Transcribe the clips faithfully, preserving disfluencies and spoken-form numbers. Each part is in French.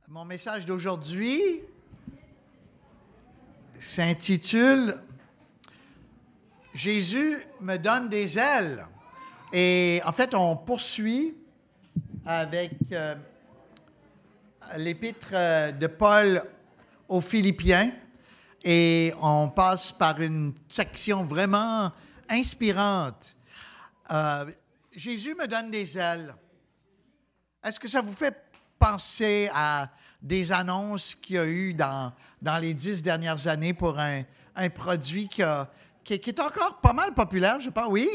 Mon message d'aujourd'hui s'intitule « Jésus me donne des ailes ». Et en fait, on poursuit avec euh, l'épître de Paul aux Philippiens et on passe par une section vraiment inspirante. Euh, Jésus me donne des ailes. Est-ce que ça vous fait penser à des annonces qu'il y a eu dans, dans les dix dernières années pour un, un produit qui, a, qui, qui est encore pas mal populaire, je pense, oui?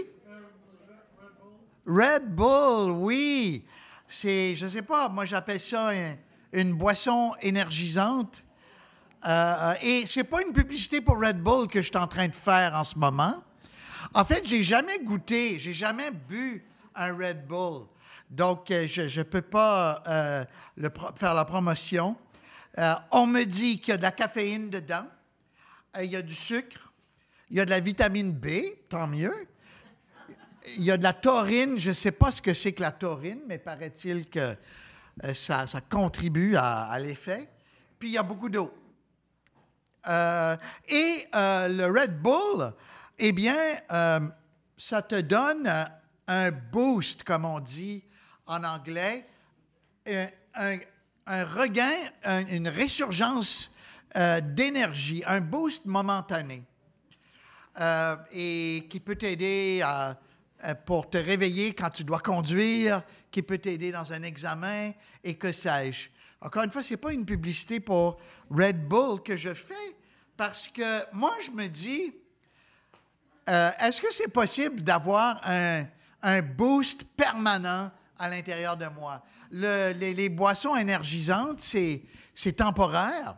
Red Bull, oui. C'est, je ne sais pas, moi j'appelle ça un, une boisson énergisante. Euh, et ce n'est pas une publicité pour Red Bull que je suis en train de faire en ce moment. En fait, je n'ai jamais goûté, je n'ai jamais bu un Red Bull. Donc, je ne peux pas euh, le, faire la promotion. Euh, on me dit qu'il y a de la caféine dedans, euh, il y a du sucre, il y a de la vitamine B, tant mieux. Il y a de la taurine, je ne sais pas ce que c'est que la taurine, mais paraît-il que euh, ça, ça contribue à, à l'effet. Puis, il y a beaucoup d'eau. Euh, et euh, le Red Bull, eh bien, euh, ça te donne un boost, comme on dit en anglais, un, un, un regain, un, une résurgence euh, d'énergie, un boost momentané, euh, et qui peut t'aider à, à, pour te réveiller quand tu dois conduire, qui peut t'aider dans un examen, et que sais-je. Encore une fois, ce n'est pas une publicité pour Red Bull que je fais, parce que moi, je me dis, euh, est-ce que c'est possible d'avoir un, un boost permanent à l'intérieur de moi? Le, les, les boissons énergisantes, c'est, c'est temporaire.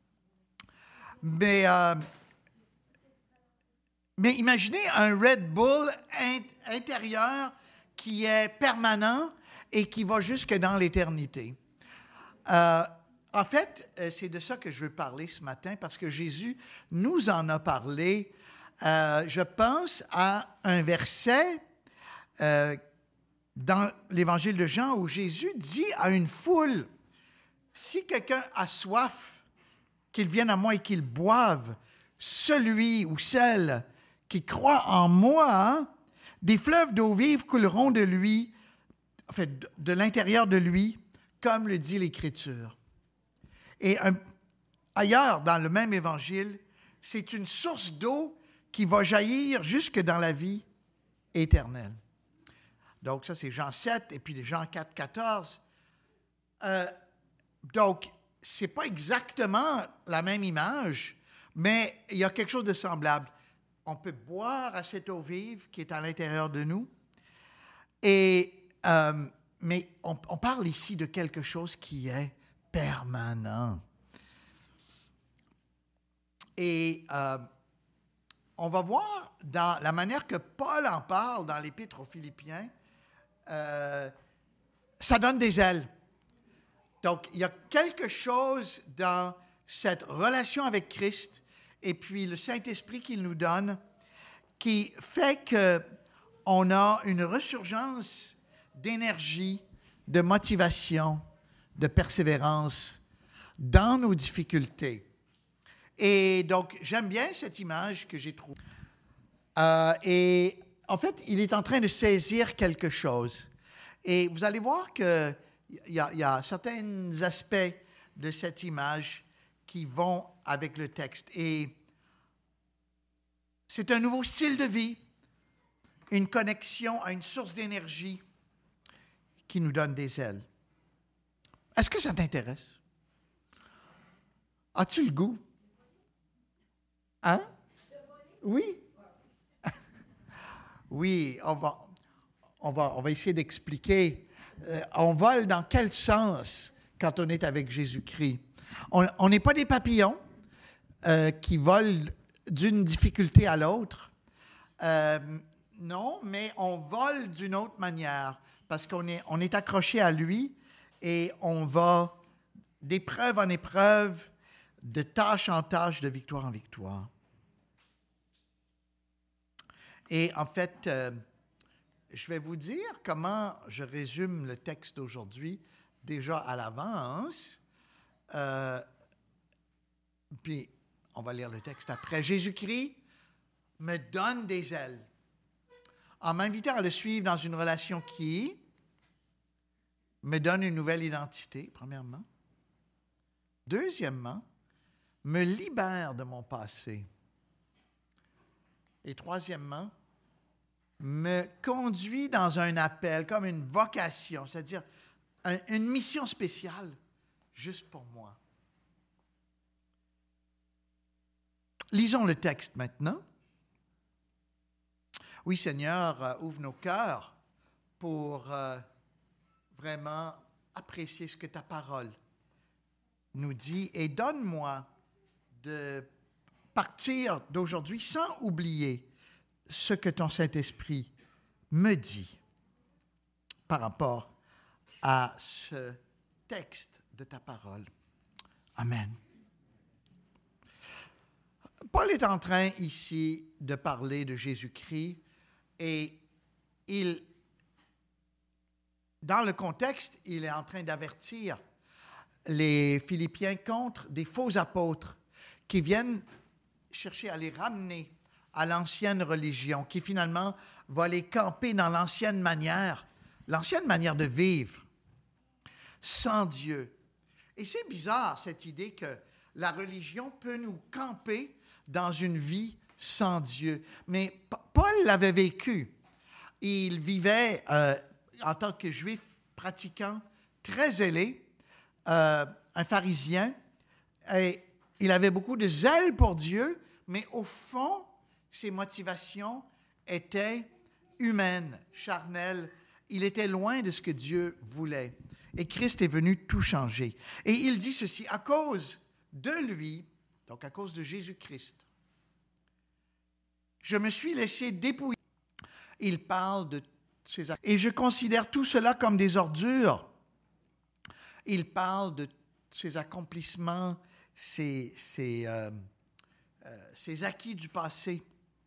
Mais, euh, mais imaginez un Red Bull in, intérieur qui est permanent et qui va jusque dans l'éternité. Euh, en fait, c'est de ça que je veux parler ce matin parce que Jésus nous en a parlé. Euh, je pense à un verset euh, dans l'Évangile de Jean où Jésus dit à une foule, « Si quelqu'un a soif, qu'il vienne à moi et qu'il boive, celui ou celle qui croit en moi, des fleuves d'eau vive couleront de lui, en fait, de, de l'intérieur de lui, comme le dit l'Écriture. » Et un, ailleurs, dans le même Évangile, c'est une source d'eau qui va jaillir jusque dans la vie éternelle. Donc, ça, c'est Jean sept, et puis Jean quatre, quatorze. Euh, donc, ce n'est pas exactement la même image, mais il y a quelque chose de semblable. On peut boire à cette eau vive qui est à l'intérieur de nous, et, euh, mais on, on parle ici de quelque chose qui est permanent. Et euh, on va voir dans la manière que Paul en parle dans l'Épître aux Philippiens, euh, ça donne des ailes. Donc, il y a quelque chose dans cette relation avec Christ et puis le Saint-Esprit qu'il nous donne qui fait qu'on a une resurgence d'énergie, de motivation, de persévérance dans nos difficultés. Et donc, j'aime bien cette image que j'ai trouvée. Euh, et en fait, il est en train de saisir quelque chose. Et vous allez voir qu'il y a, y a certains aspects de cette image qui vont avec le texte. Et c'est un nouveau style de vie, une connexion à une source d'énergie qui nous donne des ailes. Est-ce que ça t'intéresse? As-tu le goût? Hein? Oui? Oui, on va, on va, on va essayer d'expliquer. Euh, on vole dans quel sens quand on est avec Jésus-Christ? On n'est pas des papillons euh, qui volent d'une difficulté à l'autre. Euh, non, mais on vole d'une autre manière parce qu'on est, on est accroché à lui et on va d'épreuve en épreuve, de tâche en tâche, de victoire en victoire. Et en fait, euh, je vais vous dire comment je résume le texte d'aujourd'hui déjà à l'avance. Euh, puis, on va lire le texte après. Jésus-Christ me donne des ailes en m'invitant à le suivre dans une relation qui me donne une nouvelle identité, premièrement. Deuxièmement, me libère de mon passé. Et troisièmement, me conduit dans un appel, comme une vocation, c'est-à-dire un, une mission spéciale, juste pour moi. Lisons le texte maintenant. Oui, Seigneur, euh, ouvre nos cœurs pour euh, vraiment apprécier ce que ta parole nous dit et donne-moi de partir d'aujourd'hui sans oublier ce que ton Saint-Esprit me dit par rapport à ce texte de ta parole. Amen. Paul est en train ici de parler de Jésus-Christ et il, dans le contexte, il est en train d'avertir les Philippiens contre des faux apôtres qui viennent chercher à les ramener à l'ancienne religion, qui finalement va les camper dans l'ancienne manière, l'ancienne manière de vivre, sans Dieu. Et c'est bizarre, cette idée que la religion peut nous camper dans une vie sans Dieu. Mais Paul l'avait vécu. Il vivait euh, en tant que juif pratiquant, très zélé, euh, un pharisien, et il avait beaucoup de zèle pour Dieu, mais au fond, ses motivations étaient humaines, charnelles. Il était loin de ce que Dieu voulait. Et Christ est venu tout changer. Et il dit ceci, à cause de lui, donc à cause de Jésus-Christ, je me suis laissé dépouiller. Il parle de ses actes. Et je considère tout cela comme des ordures. Il parle de ses accomplissements, ses, ses, euh, euh, ses acquis du passé.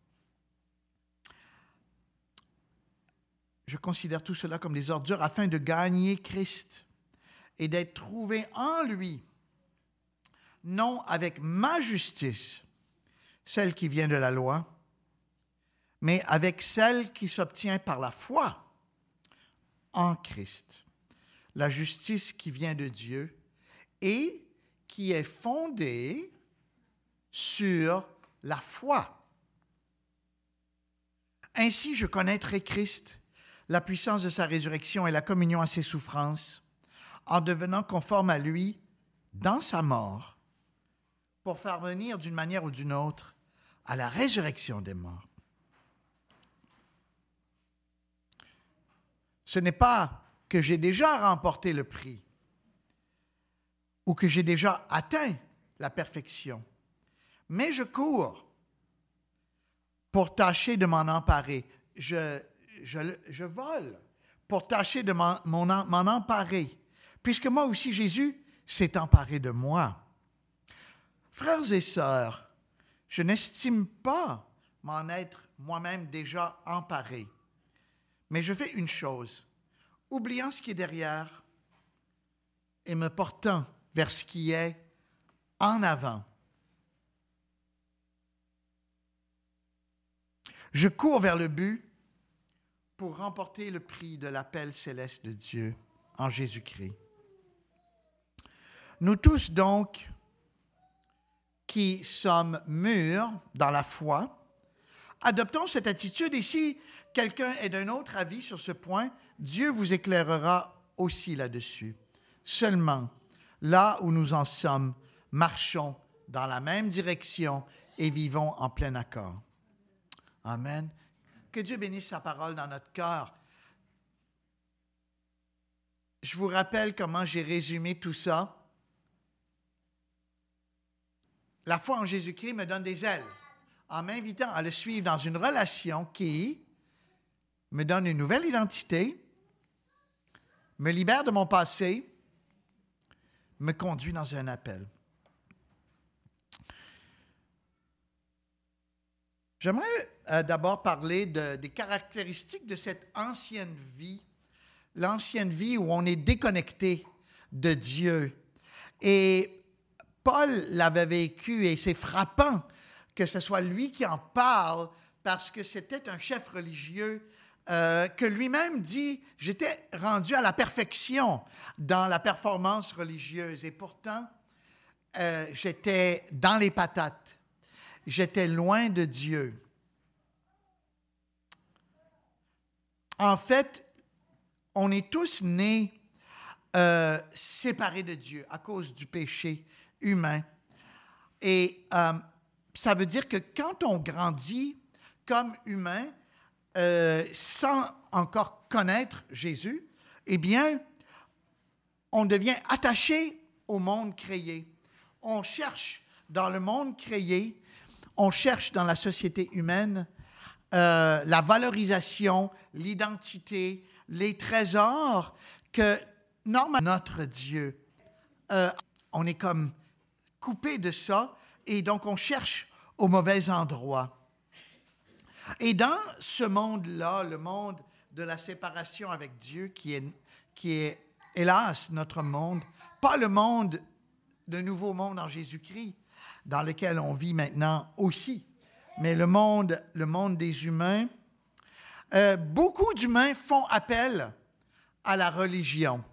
Je considère tout cela comme des ordures afin de gagner Christ et d'être trouvé en lui, non avec ma justice, celle qui vient de la loi, mais avec celle qui s'obtient par la foi en Christ, la justice qui vient de Dieu et qui est fondée sur la foi. Ainsi, je connaîtrai Christ, la puissance de sa résurrection et la communion à ses souffrances, en devenant conforme à lui dans sa mort, pour faire venir d'une manière ou d'une autre à la résurrection des morts. Ce n'est pas que j'ai déjà remporté le prix ou que j'ai déjà atteint la perfection, mais je cours pour tâcher de m'en emparer. Je, je, je vole pour tâcher de m'en, m'en emparer, puisque moi aussi Jésus s'est emparé de moi. Frères et sœurs, je n'estime pas m'en être moi-même déjà emparé. Mais je fais une chose, oubliant ce qui est derrière et me portant vers ce qui est en avant. Je cours vers le but pour remporter le prix de l'appel céleste de Dieu en Jésus-Christ. Nous tous donc, qui sommes mûrs dans la foi, adoptons cette attitude et si quelqu'un est d'un autre avis sur ce point, Dieu vous éclairera aussi là-dessus. Seulement, là où nous en sommes, marchons dans la même direction et vivons en plein accord. Amen. Que Dieu bénisse sa parole dans notre cœur. Je vous rappelle comment j'ai résumé tout ça. La foi en Jésus-Christ me donne des ailes en m'invitant à le suivre dans une relation qui me donne une nouvelle identité, me libère de mon passé, me conduit dans un appel. J'aimerais euh, d'abord parler de, des caractéristiques de cette ancienne vie, l'ancienne vie où on est déconnecté de Dieu Et Paul l'avait vécu et c'est frappant que ce soit lui qui en parle parce que c'était un chef religieux euh, que lui-même dit « J'étais rendu à la perfection dans la performance religieuse et pourtant, euh, j'étais dans les patates. J'étais loin de Dieu. » En fait, on est tous nés euh, séparés de Dieu à cause du péché humain. Et euh, ça veut dire que quand on grandit comme humain, euh, sans encore connaître Jésus, eh bien, on devient attaché au monde créé. On cherche dans le monde créé, on cherche dans la société humaine euh, la valorisation, l'identité, les trésors que normalement notre Dieu, euh, on est comme coupé de ça et donc on cherche au mauvais endroit. Et dans ce monde-là, le monde de la séparation avec Dieu, qui est, qui est hélas notre monde, pas le monde, le nouveau monde en Jésus-Christ, dans lequel on vit maintenant aussi, mais le monde, le monde des humains, euh, beaucoup d'humains font appel à la religion.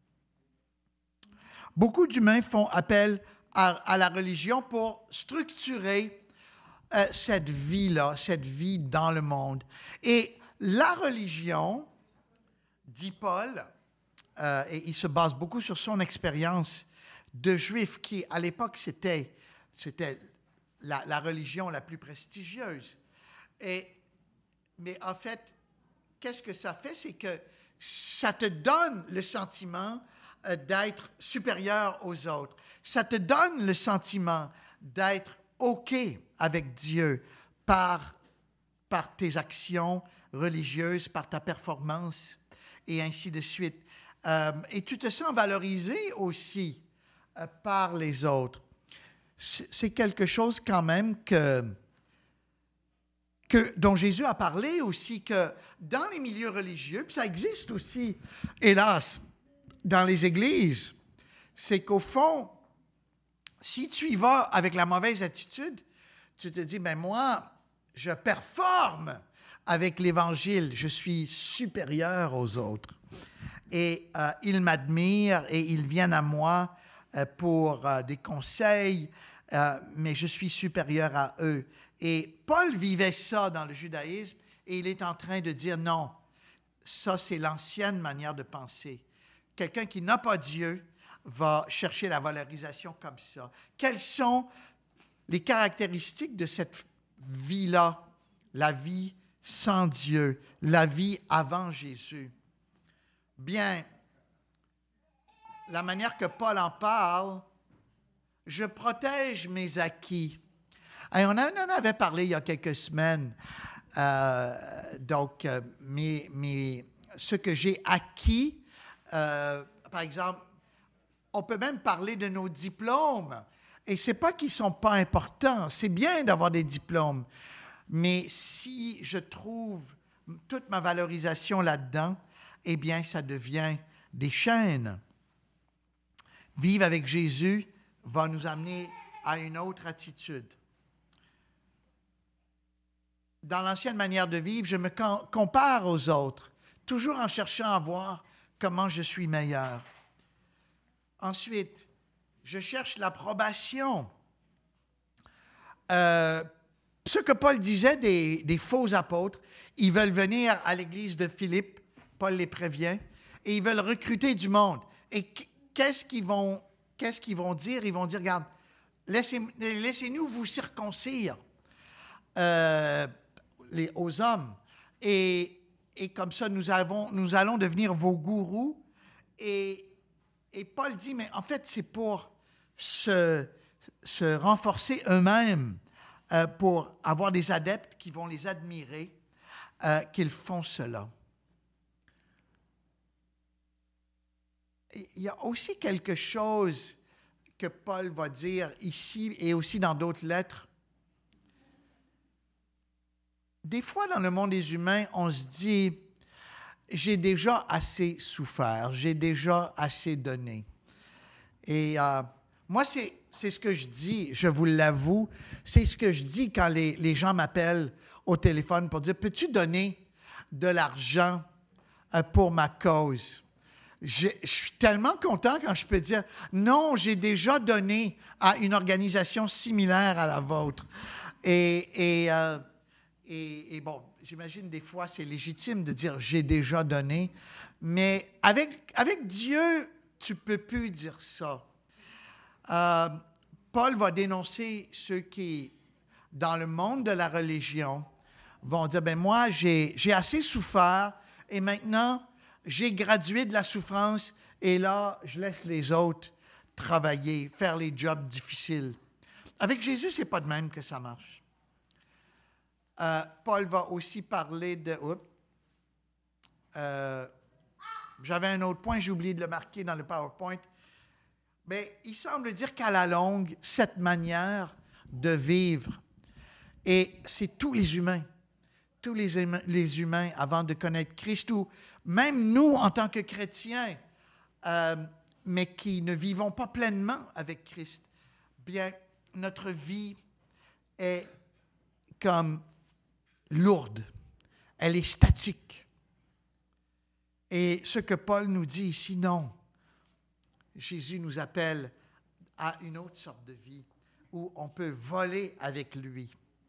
Beaucoup d'humains font appel à, à la religion pour structurer euh, cette vie-là, cette vie dans le monde. Et la religion, dit Paul, euh, et il se base beaucoup sur son expérience de juif qui, à l'époque, c'était, c'était la, la religion la plus prestigieuse. Et, mais en fait, qu'est-ce que ça fait? C'est que ça te donne le sentiment euh, d'être supérieur aux autres. Ça te donne le sentiment d'être OK avec Dieu par, par tes actions religieuses, par ta performance, et ainsi de suite. Euh, et tu te sens valorisé aussi euh, par les autres. C'est, c'est quelque chose quand même que, que, dont Jésus a parlé aussi, que dans les milieux religieux, puis ça existe aussi, hélas, dans les églises, c'est qu'au fond, si tu y vas avec la mauvaise attitude, tu te dis, ben moi, je performe avec l'Évangile, je suis supérieur aux autres. Et euh, ils m'admirent et ils viennent à moi euh, pour euh, des conseils, euh, mais je suis supérieur à eux. Et Paul vivait ça dans le judaïsme et il est en train de dire non, ça c'est l'ancienne manière de penser. Quelqu'un qui n'a pas Dieu va chercher la valorisation comme ça. Quelles sont les caractéristiques de cette vie-là, la vie sans Dieu, la vie avant Jésus? Bien, la manière que Paul en parle, je protège mes acquis. Et on en avait parlé il y a quelques semaines. Euh, donc, euh, mes, mes, ce que j'ai acquis, euh, par exemple, on peut même parler de nos diplômes. Et ce n'est pas qu'ils ne sont pas importants. C'est bien d'avoir des diplômes. Mais si je trouve toute ma valorisation là-dedans, eh bien, ça devient des chaînes. Vivre avec Jésus va nous amener à une autre attitude. Dans l'ancienne manière de vivre, je me compare aux autres, toujours en cherchant à voir comment je suis meilleur. Ensuite, je cherche l'approbation. Euh, ce que Paul disait des, des faux apôtres, ils veulent venir à l'église de Philippe, Paul les prévient, et ils veulent recruter du monde. Et qu'est-ce qu'ils vont, qu'est-ce qu'ils vont dire? Ils vont dire, regarde, laissez, laissez-nous vous circoncire euh, les, aux hommes. Et, et comme ça, nous, avons, nous allons devenir vos gourous. Et, et Paul dit, mais en fait, c'est pour se, se renforcer eux-mêmes, euh, pour avoir des adeptes qui vont les admirer, euh, qu'ils font cela. Il y a aussi quelque chose que Paul va dire ici et aussi dans d'autres lettres. Des fois, dans le monde des humains, on se dit, j'ai déjà assez souffert, j'ai déjà assez donné. Et euh, Moi, c'est, c'est ce que je dis, je vous l'avoue, c'est ce que je dis quand les, les gens m'appellent au téléphone pour dire « Peux-tu donner de l'argent euh, pour ma cause? » Je, je suis tellement content quand je peux dire « Non, j'ai déjà donné à une organisation similaire à la vôtre. » Et, et, euh, et, et bon, j'imagine des fois c'est légitime de dire « J'ai déjà donné », mais avec, avec Dieu, tu ne peux plus dire ça. Euh, Paul va dénoncer ceux qui, dans le monde de la religion, vont dire, ben moi, j'ai, j'ai assez souffert et maintenant, j'ai gradué de la souffrance et là, je laisse les autres travailler, faire les jobs difficiles. Avec Jésus, ce n'est pas de même que ça marche. Euh, Paul va aussi parler de... Oups, euh, j'avais un autre point, j'ai oublié de le marquer dans le PowerPoint. Mais il semble dire qu'à la longue, cette manière de vivre, et c'est tous les humains, tous les, hum- les humains avant de connaître Christ, ou même nous en tant que chrétiens, euh, mais qui ne vivons pas pleinement avec Christ, bien, notre vie est comme lourde, elle est statique. Et ce que Paul nous dit ici, non. Jésus nous appelle à une autre sorte de vie où on peut voler avec lui.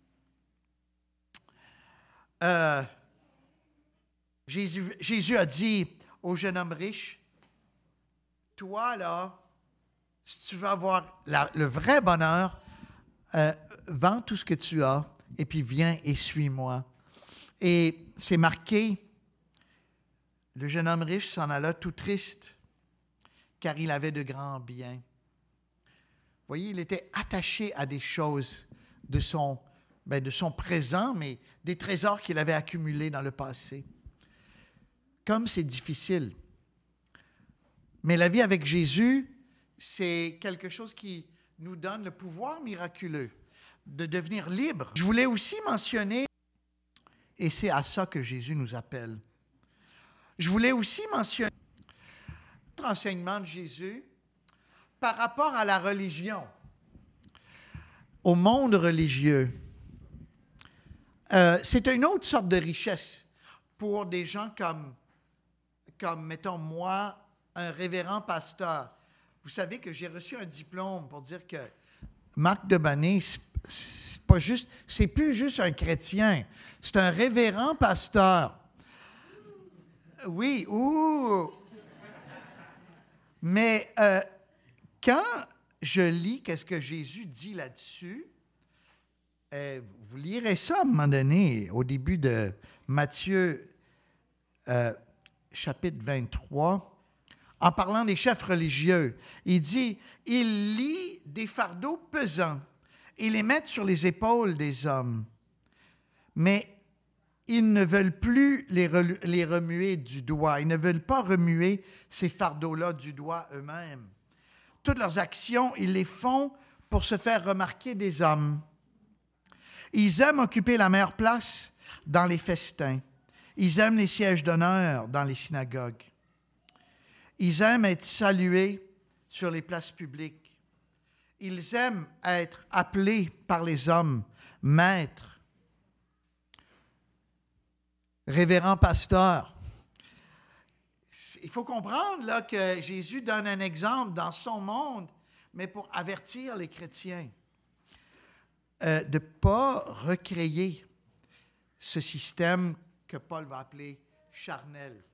Euh, Jésus, Jésus a dit au jeune homme riche, « Toi, là, si tu veux avoir la, le vrai bonheur, euh, vends tout ce que tu as et puis viens et suis-moi. » Et c'est marqué, le jeune homme riche s'en alla tout triste, car il avait de grands biens. Vous voyez, il était attaché à des choses de son, ben de son présent, mais des trésors qu'il avait accumulés dans le passé. Comme c'est difficile. Mais la vie avec Jésus, c'est quelque chose qui nous donne le pouvoir miraculeux de devenir libre. Je voulais aussi mentionner, et c'est à ça que Jésus nous appelle, je voulais aussi mentionner notre enseignement de Jésus par rapport à la religion, au monde religieux. Euh, c'est une autre sorte de richesse pour des gens comme, comme, mettons, moi, un révérend pasteur. Vous savez que j'ai reçu un diplôme pour dire que Marc Debaney, c'est pas juste, c'est plus juste un chrétien, c'est un révérend pasteur. Oui, ouh! Mais euh, quand je lis qu'est-ce que Jésus dit là-dessus, euh, vous lirez ça à un moment donné, au début de Matthieu, euh, chapitre vingt-trois, en parlant des chefs religieux. Il dit, « Ils lient des fardeaux pesants et les mettent sur les épaules des hommes, mais ils ne veulent plus les, relu- les remuer du doigt. Ils ne veulent pas remuer ces fardeaux-là du doigt eux-mêmes. Toutes leurs actions, ils les font pour se faire remarquer des hommes. Ils aiment occuper la meilleure place dans les festins. Ils aiment les sièges d'honneur dans les synagogues. Ils aiment être salués sur les places publiques. Ils aiment être appelés par les hommes maîtres. Révérend pasteur. » Il faut comprendre là, que Jésus donne un exemple dans son monde, mais pour avertir les chrétiens euh, de ne pas recréer ce système que Paul va appeler charnel.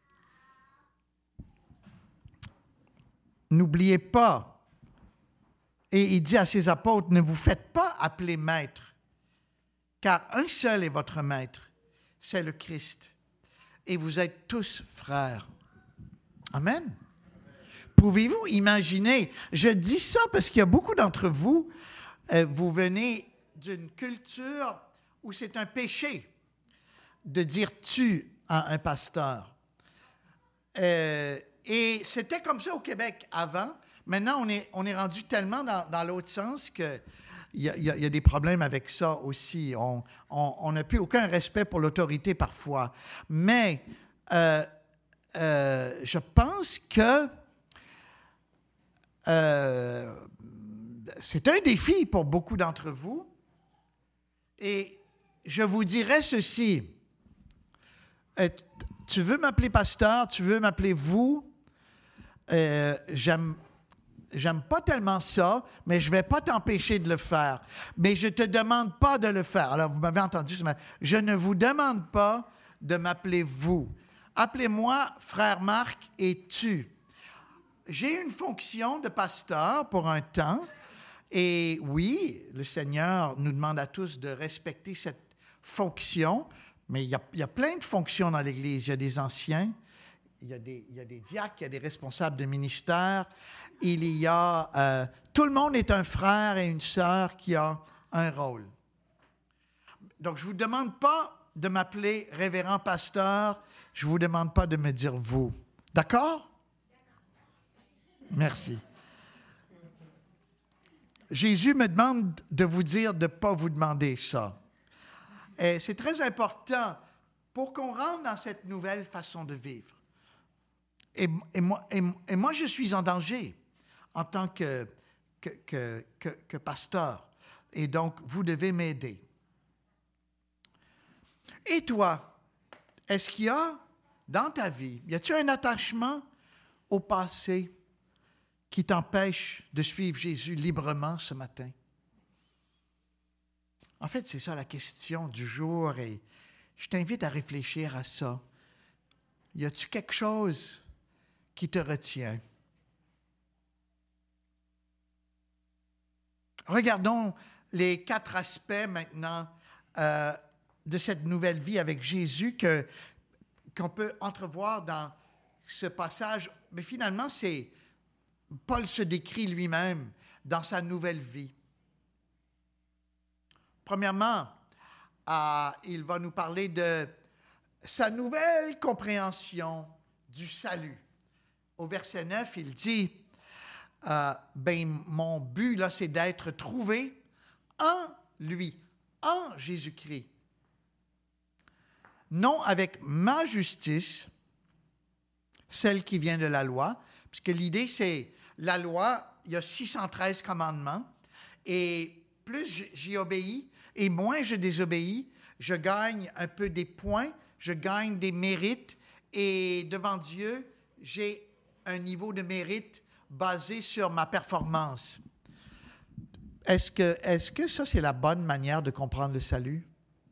N'oubliez pas, et il dit à ses apôtres, ne vous faites pas appeler maître, car un seul est votre maître, c'est le Christ. Et vous êtes tous frères. Amen. Pouvez-vous imaginer, je dis ça parce qu'il y a beaucoup d'entre vous, euh, vous venez d'une culture où c'est un péché de dire tu à un pasteur. Euh, et c'était comme ça au Québec avant. Maintenant, on est, on est rendu tellement dans, dans l'autre sens que il y, a, il y a des problèmes avec ça aussi. On n'a plus aucun respect pour l'autorité parfois. Mais euh, euh, je pense que euh, c'est un défi pour beaucoup d'entre vous. Et je vous dirais ceci. Euh, tu veux m'appeler pasteur, tu veux m'appeler vous, euh, j'aime, j'aime pas tellement ça, mais je vais pas t'empêcher de le faire. Mais je te demande pas de le faire. Alors, vous m'avez entendu ce matin. Je ne vous demande pas de m'appeler vous. Appelez-moi frère Marc et tu. J'ai une fonction de pasteur pour un temps. Et oui, le Seigneur nous demande à tous de respecter cette fonction, mais il y a, il y a plein de fonctions dans l'Église. Il y a des anciens, il y a des, il y a des diacres, il y a des responsables de ministère. Il y a... Euh, tout le monde est un frère et une sœur qui a un rôle. Donc, je ne vous demande pas de m'appeler révérend pasteur. Je ne vous demande pas de me dire vous. D'accord? Merci. Jésus me demande de vous dire de ne pas vous demander ça. Et c'est très important pour qu'on rentre dans cette nouvelle façon de vivre. Et, et, moi, et, et moi, je suis en danger en tant que, que, que, que, que pasteur. Et donc, vous devez m'aider. Et toi, est-ce qu'il y a dans ta vie, y a-t-il un attachement au passé qui t'empêche de suivre Jésus librement ce matin? En fait, c'est ça la question du jour et je t'invite à réfléchir à ça. Y a-t-il quelque chose qui te retient? Regardons les quatre aspects maintenant euh, de cette nouvelle vie avec Jésus que, qu'on peut entrevoir dans ce passage. Mais finalement, c'est Paul se décrit lui-même dans sa nouvelle vie. Premièrement, euh, il va nous parler de sa nouvelle compréhension du salut. Au verset neuf, il dit, euh, ben, mon but, là, c'est d'être trouvé en lui, en Jésus-Christ. Non avec ma justice, celle qui vient de la loi, puisque l'idée, c'est la loi, il y a six cent treize commandements, et plus j'y obéis, et moins je désobéis, je gagne un peu des points, je gagne des mérites, et devant Dieu, j'ai un niveau de mérite basé sur ma performance. Est-ce que, est-ce que ça, c'est la bonne manière de comprendre le salut?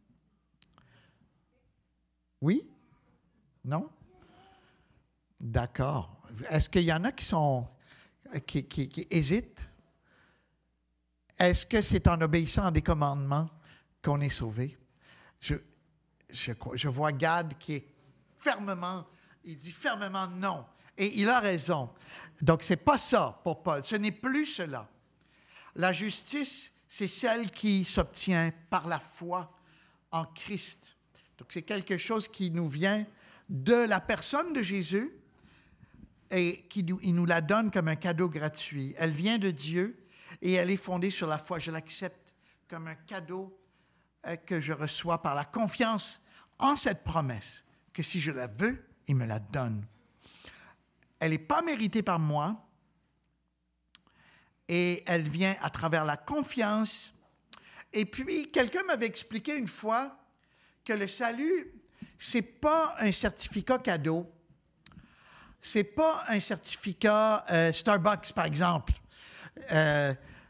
Oui? Non? D'accord. Est-ce qu'il y en a qui sont qui, qui, qui hésitent? Est-ce que c'est en obéissant à des commandements qu'on est sauvé? Je, je, je vois Gad qui est fermement, il dit fermement non. Et il a raison. Donc, ce n'est pas ça pour Paul. Ce n'est plus cela. La justice, c'est celle qui s'obtient par la foi en Christ. Donc, c'est quelque chose qui nous vient de la personne de Jésus et qui nous, il nous la donne comme un cadeau gratuit. Elle vient de Dieu et elle est fondée sur la foi. Je l'accepte comme un cadeau que je reçois par la confiance en cette promesse, que si je la veux, il me la donne. Elle n'est pas méritée par moi et elle vient à travers la confiance. Et puis, quelqu'un m'avait expliqué une fois que le salut, ce n'est pas un certificat cadeau. Ce n'est pas un certificat euh, Starbucks, par exemple. Euh,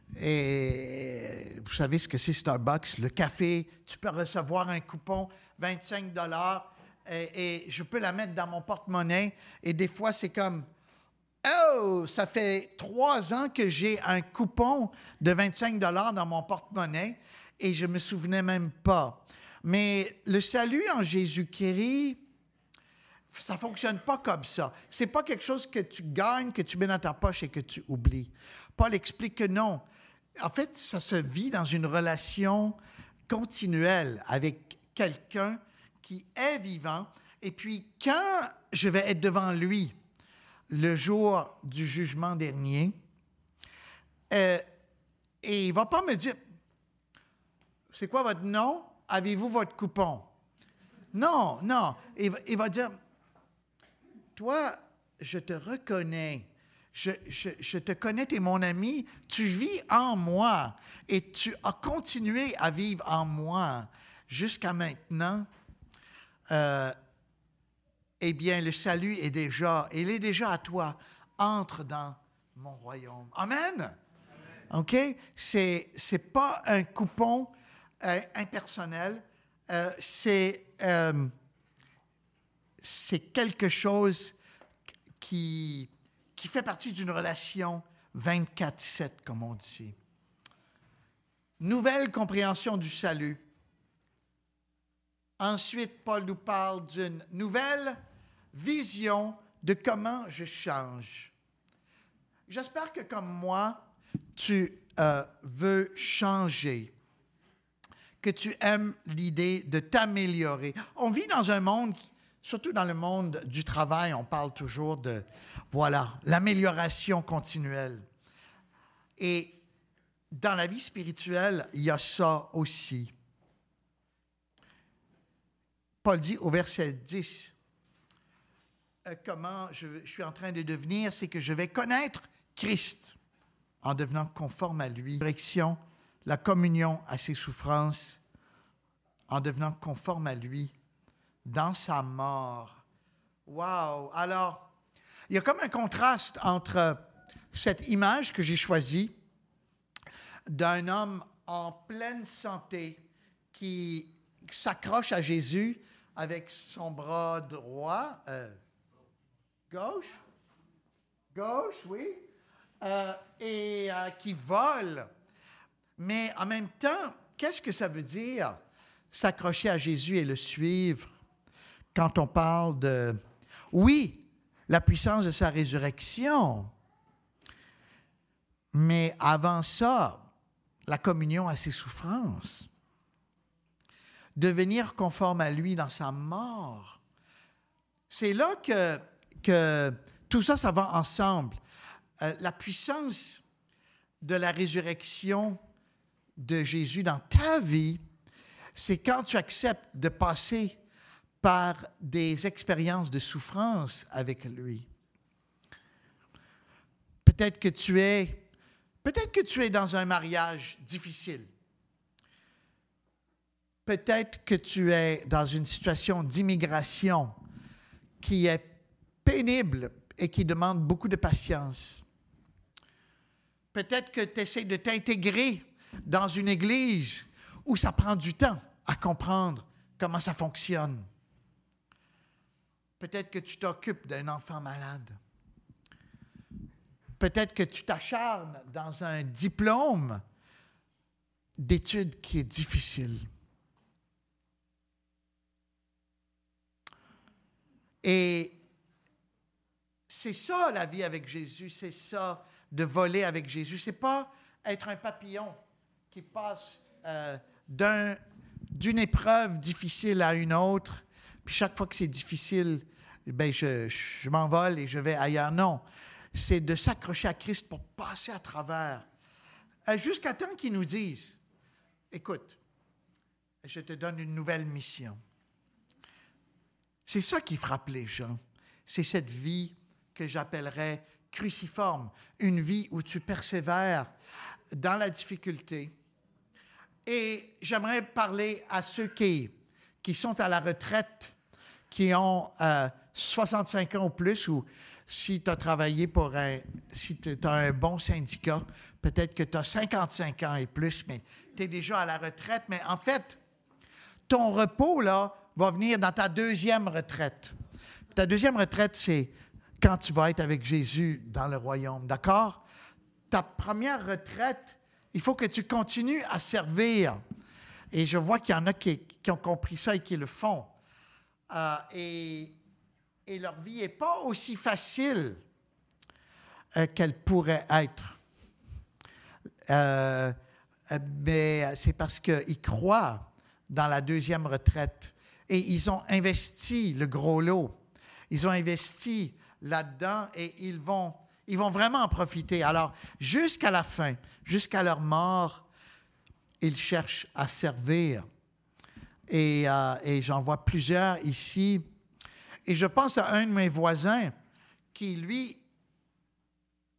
et vous savez ce que c'est Starbucks, le café, tu peux recevoir un coupon vingt-cinq dollars et, et je peux la mettre dans mon porte-monnaie et des fois c'est comme oh, ça fait trois ans que j'ai un coupon de vingt-cinq dollars dans mon porte-monnaie et je ne me souvenais même pas. Mais le salut en Jésus-Christ, ça ne fonctionne pas comme ça. Ce n'est pas quelque chose que tu gagnes, que tu mets dans ta poche et que tu oublies. Paul explique que non. En fait, ça se vit dans une relation continuelle avec quelqu'un qui est vivant. Et puis, quand je vais être devant lui le jour du jugement dernier, euh, et il ne va pas me dire « C'est quoi votre nom? Avez-vous votre coupon? » Non, non. Il va, il va dire « Toi, je te reconnais. je, je, je te connais, tu es mon ami, tu vis en moi et tu as continué à vivre en moi jusqu'à maintenant. Euh, eh bien, le salut est déjà, il est déjà à toi. Entre dans mon royaume. Amen? Amen. OK? C'est, c'est pas un coupon euh, impersonnel. Euh, c'est, euh, c'est quelque chose qui, qui fait partie d'une relation vingt-quatre sept, comme on dit. Nouvelle compréhension du salut. Ensuite, Paul nous parle d'une nouvelle vision de comment je change. J'espère que comme moi, tu euh, veux changer, que tu aimes l'idée de t'améliorer. On vit dans un monde, surtout dans le monde du travail, on parle toujours de, voilà, l'amélioration continuelle. Et dans la vie spirituelle, il y a ça aussi. Paul dit au verset dix, euh, comment je, je suis en train de devenir, c'est que je vais connaître Christ en devenant conforme à lui. La résurrection, la communion à ses souffrances, en devenant conforme à lui dans sa mort. Wow! Alors, il y a comme un contraste entre cette image que j'ai choisie d'un homme en pleine santé qui s'accroche à Jésus avec son bras droit, euh, gauche, gauche, oui, euh, et euh, qui vole. Mais en même temps, qu'est-ce que ça veut dire, s'accrocher à Jésus et le suivre, quand on parle de, oui, la puissance de sa résurrection, mais avant ça, la communion à ses souffrances. Devenir conforme à lui dans sa mort. C'est là que, que tout ça, ça va ensemble. Euh, la puissance de la résurrection de Jésus dans ta vie, c'est quand tu acceptes de passer par des expériences de souffrance avec lui. Peut-être que tu es, peut-être que tu es dans un mariage difficile. Peut-être que tu es dans une situation d'immigration qui est pénible et qui demande beaucoup de patience. Peut-être que tu essaies de t'intégrer dans une église où ça prend du temps à comprendre comment ça fonctionne. Peut-être que tu t'occupes d'un enfant malade. Peut-être que tu t'acharnes dans un diplôme d'études qui est difficile. Et c'est ça la vie avec Jésus, c'est ça de voler avec Jésus. C'est pas être un papillon qui passe euh, d'un, d'une épreuve difficile à une autre, puis chaque fois que c'est difficile, ben je, je m'envole et je vais ailleurs. Non, c'est de s'accrocher à Christ pour passer à travers, euh, jusqu'à temps qu'il nous dise, écoute, je te donne une nouvelle mission. C'est ça qui frappe les gens. C'est cette vie que j'appellerais cruciforme, une vie où tu persévères dans la difficulté. Et j'aimerais parler à ceux qui, qui sont à la retraite, qui ont euh, soixante-cinq ans ou plus, ou si tu as travaillé pour un, si tu as un bon syndicat, peut-être que tu as cinquante-cinq ans et plus, mais tu es déjà à la retraite. Mais en fait, ton repos, là, va venir dans ta deuxième retraite. Ta deuxième retraite, c'est quand tu vas être avec Jésus dans le royaume, d'accord? Ta première retraite, il faut que tu continues à servir. Et je vois qu'il y en a qui, qui ont compris ça et qui le font. Euh, et, et leur vie n'est pas aussi facile euh, qu'elle pourrait être. Euh, mais c'est parce qu'ils croient dans la deuxième retraite. Et ils ont investi le gros lot. Ils ont investi là-dedans et ils vont, ils vont vraiment en profiter. Alors, jusqu'à la fin, jusqu'à leur mort, ils cherchent à servir. Et, euh, et j'en vois plusieurs ici. Et je pense à un de mes voisins qui, lui,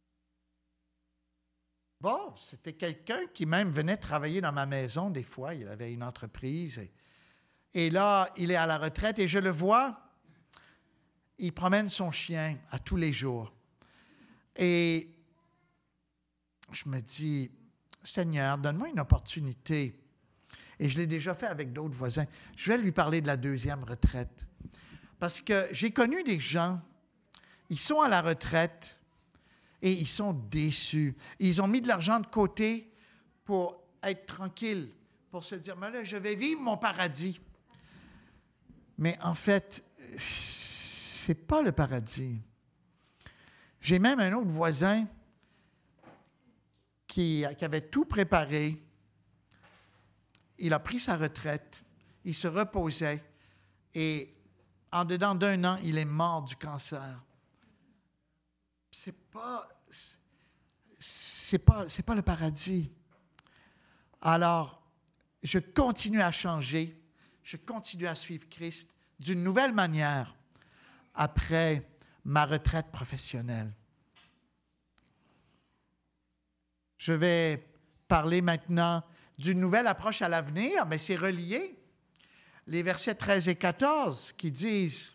Bon, c'était quelqu'un qui même venait travailler dans ma maison des fois. Il avait une entreprise. Et, et là, il est à la retraite et je le vois. Il promène son chien à tous les jours. Et je me dis, Seigneur, donne-moi une opportunité. Et je l'ai déjà fait avec d'autres voisins. Je vais lui parler de la deuxième retraite. Parce que j'ai connu des gens, ils sont à la retraite et ils sont déçus. Ils ont mis de l'argent de côté pour être tranquilles, pour se dire, mais là, je vais vivre mon paradis. Mais en fait, c'est pas le paradis. J'ai même un autre voisin qui, qui avait tout préparé. Il a pris sa retraite, il se reposait et en dedans d'un an, il est mort du cancer. C'est pas, c'est pas, c'est pas le paradis. Alors, je continue à changer, je continue à suivre Christ d'une nouvelle manière après ma retraite professionnelle. Je vais parler maintenant d'une nouvelle approche à l'avenir, mais c'est relié. Les versets treize et quatorze qui disent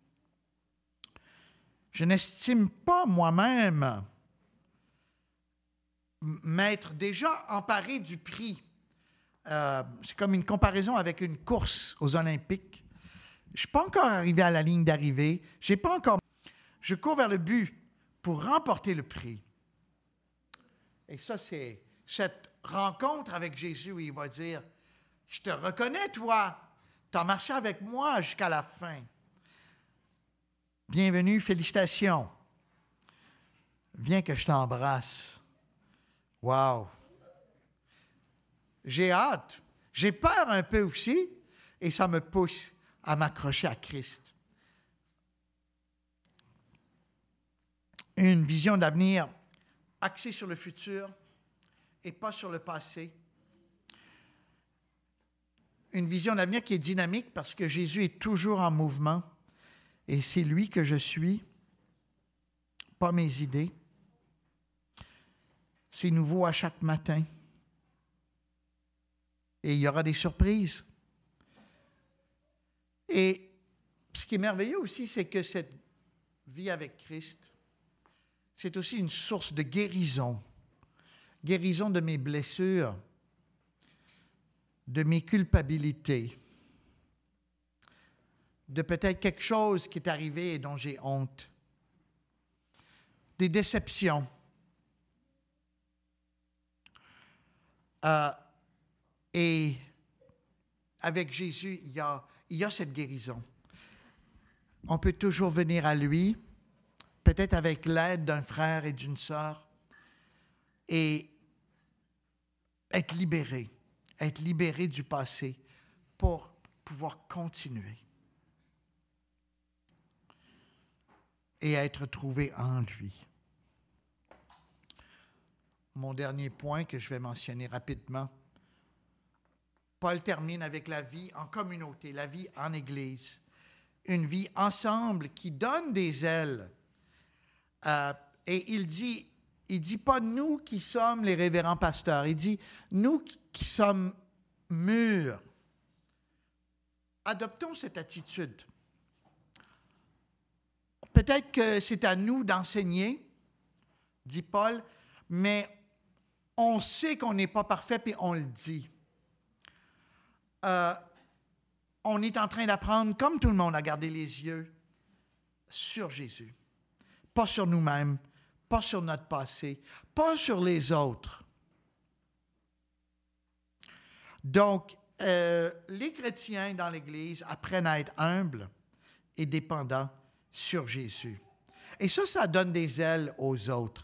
« Je n'estime pas moi-même m'être déjà emparé du prix. Euh, » c'est comme une comparaison avec une course aux Olympiques. Je ne suis pas encore arrivé à la ligne d'arrivée. Je n'ai pas encore... Je cours vers le but pour remporter le prix. Et ça, c'est cette rencontre avec Jésus où il va dire, « Je te reconnais, toi. Tu as marché avec moi jusqu'à la fin. Bienvenue, félicitations. Viens que je t'embrasse. » Wow! J'ai hâte. J'ai peur un peu aussi et ça me pousse à m'accrocher à Christ. Une vision d'avenir axée sur le futur et pas sur le passé. Une vision d'avenir qui est dynamique parce que Jésus est toujours en mouvement et c'est lui que je suis, pas mes idées. C'est nouveau à chaque matin. Et il y aura des surprises. Et ce qui est merveilleux aussi, c'est que cette vie avec Christ, c'est aussi une source de guérison. Guérison de mes blessures, de mes culpabilités, de peut-être quelque chose qui est arrivé et dont j'ai honte, des déceptions. Euh, et avec Jésus, il y a, il y a cette guérison. On peut toujours venir à lui, peut-être avec l'aide d'un frère et d'une sœur, et être libéré, être libéré du passé pour pouvoir continuer et être trouvé en lui. Mon dernier point que je vais mentionner rapidement, Paul termine avec la vie en communauté, la vie en Église, une vie ensemble qui donne des ailes. Euh, et il dit, il dit pas nous qui sommes les révérends pasteurs, il dit nous qui, qui sommes mûrs. Adoptons cette attitude. Peut-être que c'est à nous d'enseigner, dit Paul, mais on sait qu'on n'est pas parfait, puis on le dit. Euh, on est en train d'apprendre, comme tout le monde, à garder les yeux sur Jésus. Pas sur nous-mêmes, pas sur notre passé, pas sur les autres. Donc, euh, les chrétiens dans l'Église apprennent à être humbles et dépendants sur Jésus. Et ça, ça donne des ailes aux autres.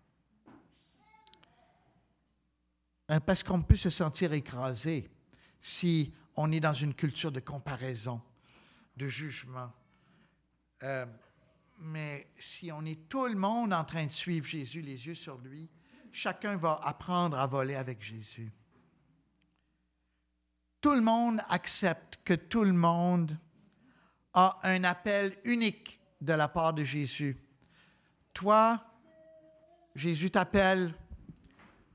Parce qu'on peut se sentir écrasé si on est dans une culture de comparaison, de jugement. Euh, mais si on est tout le monde en train de suivre Jésus, les yeux sur lui, chacun va apprendre à voler avec Jésus. Tout le monde accepte que tout le monde a un appel unique de la part de Jésus. Toi, Jésus t'appelle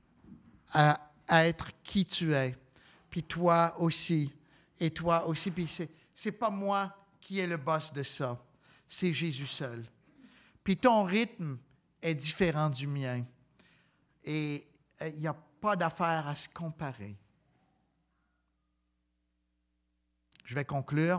à, à être qui tu es. Puis toi aussi, et toi aussi. Puis c'est, c'est pas moi qui est le boss de ça, c'est Jésus seul. Puis ton rythme est différent du mien. Et il n'y a pas d'affaire à se comparer. Je vais conclure.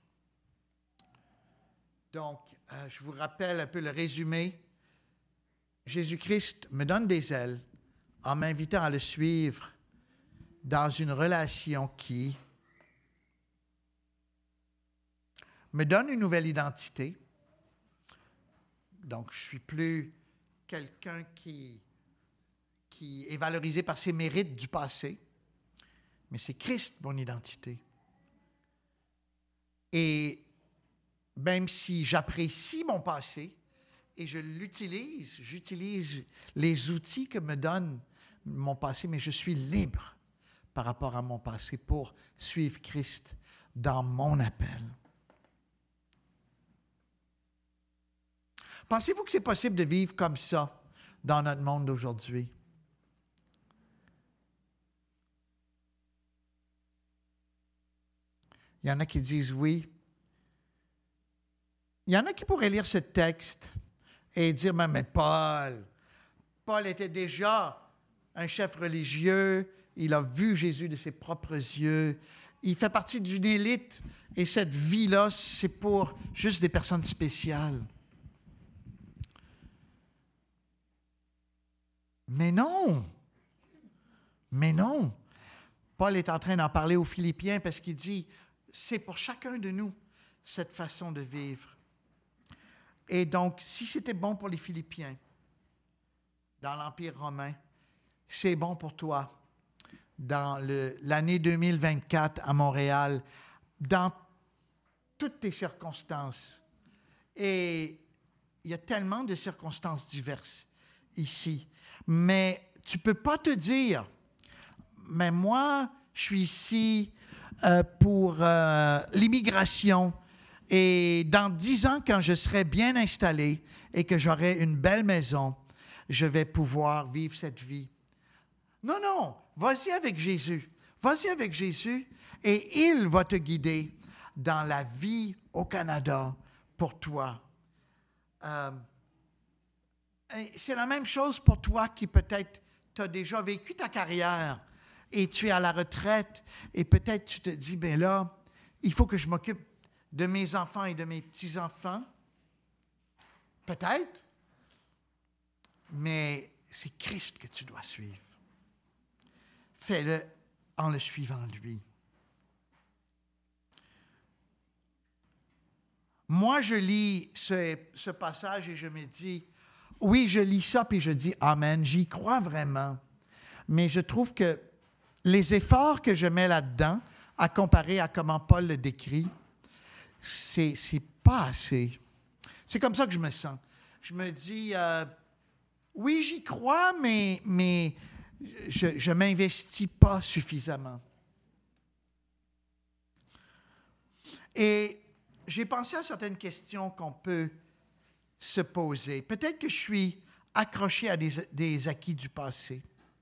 Donc, euh, je vous rappelle un peu le résumé. Jésus-Christ me donne des ailes en m'invitant à le suivre dans une relation qui me donne une nouvelle identité. Donc, je ne suis plus quelqu'un qui, qui est valorisé par ses mérites du passé, mais c'est Christ, mon identité. Et même si j'apprécie mon passé et je l'utilise, j'utilise les outils que me donne mon passé, mais je suis libre par rapport à mon passé pour suivre Christ dans mon appel. Pensez-vous que c'est possible de vivre comme ça dans notre monde d'aujourd'hui? Il y en a qui disent oui. Il y en a qui pourraient lire ce texte et dire, mais, mais Paul, Paul était déjà un chef religieux, il a vu Jésus de ses propres yeux, il fait partie d'une élite et cette vie-là, c'est pour juste des personnes spéciales. Mais non, mais non. Paul est en train d'en parler aux Philippiens parce qu'il dit, c'est pour chacun de nous cette façon de vivre. Et donc, si c'était bon pour les Philippiens dans l'Empire romain, c'est bon pour toi dans le, l'année deux mille vingt-quatre à Montréal, dans toutes tes circonstances. Et il y a tellement de circonstances diverses ici. Mais tu ne peux pas te dire, mais moi, je suis ici euh, pour euh, l'immigration. Et dans dix ans, quand je serai bien installé et que j'aurai une belle maison, je vais pouvoir vivre cette vie. Non, non, vas-y avec Jésus. Vas-y avec Jésus et il va te guider dans la vie au Canada pour toi. Euh, c'est la même chose pour toi qui peut-être t'as déjà vécu ta carrière et tu es à la retraite et peut-être tu te dis, bien là, il faut que je m'occupe de mes enfants et de mes petits-enfants. Peut-être. Mais c'est Christ que tu dois suivre. Fais-le en le suivant lui. Moi, je lis ce, ce passage et je me dis, oui, je lis ça puis je dis amen, j'y crois vraiment. Mais je trouve que les efforts que je mets là-dedans, à comparer à comment Paul le décrit, c'est, c'est pas assez. C'est comme ça que je me sens. Je me dis, euh, oui, j'y crois, mais, mais je ne m'investis pas suffisamment. Et j'ai pensé à certaines questions qu'on peut se poser. Peut-être que je suis accroché à des, des acquis du passé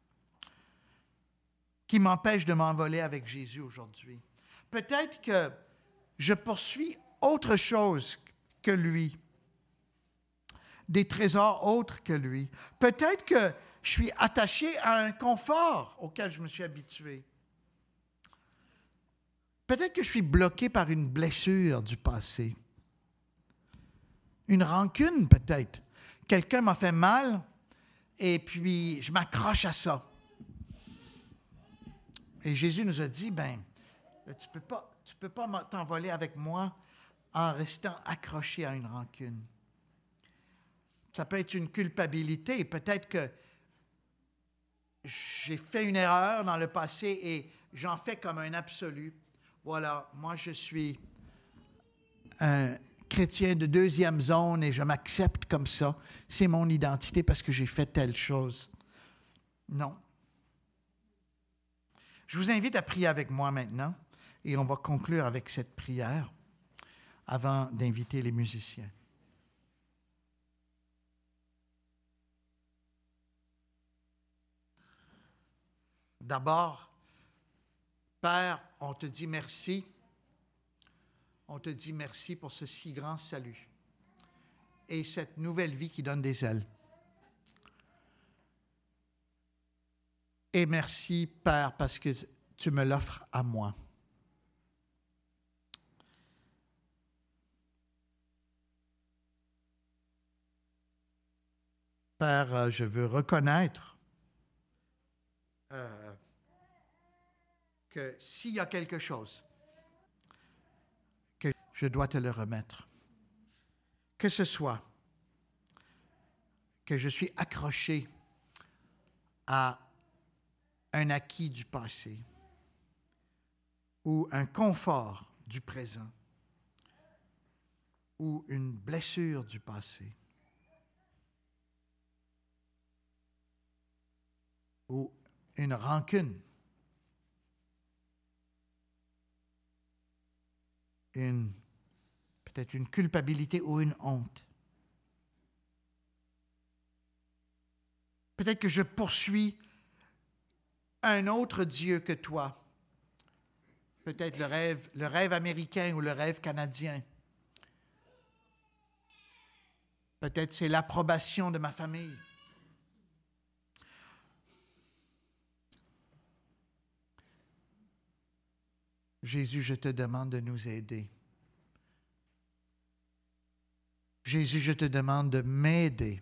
qui m'empêchent de m'envoler avec Jésus aujourd'hui. Peut-être que je poursuis autre chose que lui, des trésors autres que lui. Peut-être que je suis attaché à un confort auquel je me suis habitué. Peut-être que je suis bloqué par une blessure du passé. Une rancune peut-être. Quelqu'un m'a fait mal et puis je m'accroche à ça. Et Jésus nous a dit, ben, tu peux pas, tu peux pas t'envoler avec moi en restant accroché à une rancune. Ça peut être une culpabilité. Peut-être que j'ai fait une erreur dans le passé et j'en fais comme un absolu. Voilà, moi je suis un chrétien de deuxième zone et je m'accepte comme ça. C'est mon identité parce que j'ai fait telle chose. Non. Je vous invite à prier avec moi maintenant et on va conclure avec cette prière avant d'inviter les musiciens. D'abord, Père, on te dit merci. On te dit merci pour ce si grand salut et cette nouvelle vie qui donne des ailes. Et merci, Père, parce que tu me l'offres à moi. Père, je veux reconnaître euh, que s'il y a quelque chose, que je dois te le remettre. Que ce soit que je suis accroché à un acquis du passé ou un confort du présent ou une blessure du passé ou une rancune, une, peut-être une culpabilité ou une honte. Peut-être que je poursuis un autre Dieu que toi. Peut-être le rêve, le rêve américain ou le rêve canadien. Peut-être c'est l'approbation de ma famille. Jésus, je te demande de nous aider. Jésus, je te demande de m'aider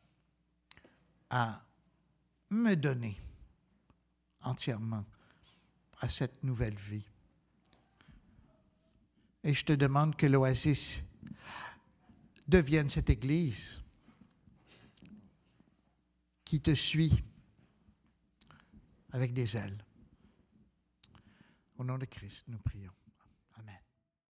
à me donner entièrement à cette nouvelle vie. Et je te demande que l'Oasis devienne cette Église qui te suit avec des ailes. Au nom de Christ, nous prions. Amen.